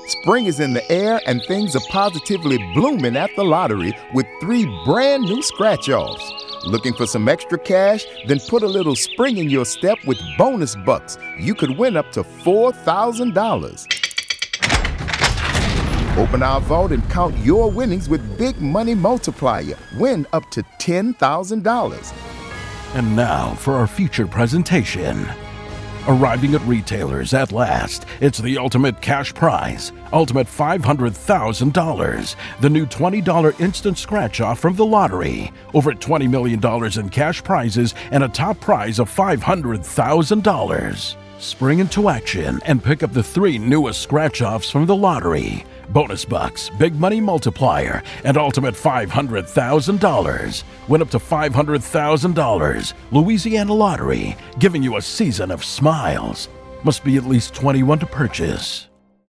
Spring is in the air and things are positively blooming at the lottery with 3 brand new scratch-offs. Looking for some extra cash? Then put a little spring in your step with bonus bucks. You could win up to $4,000. Open our vault and count your winnings with Big Money Multiplier. Win up to $10,000. And now for our feature presentation. Arriving at retailers at last, it's the ultimate cash prize, ultimate $500,000, the new $20 instant scratch-off from the lottery, over $20 million in cash prizes, and a top prize of $500,000. Spring into action and pick up the 3 newest scratch-offs from the lottery. Bonus bucks, Big Money Multiplier, and ultimate $500,000. Win up to $500,000. Louisiana Lottery, giving you a season of smiles. Must be at least 21 to purchase.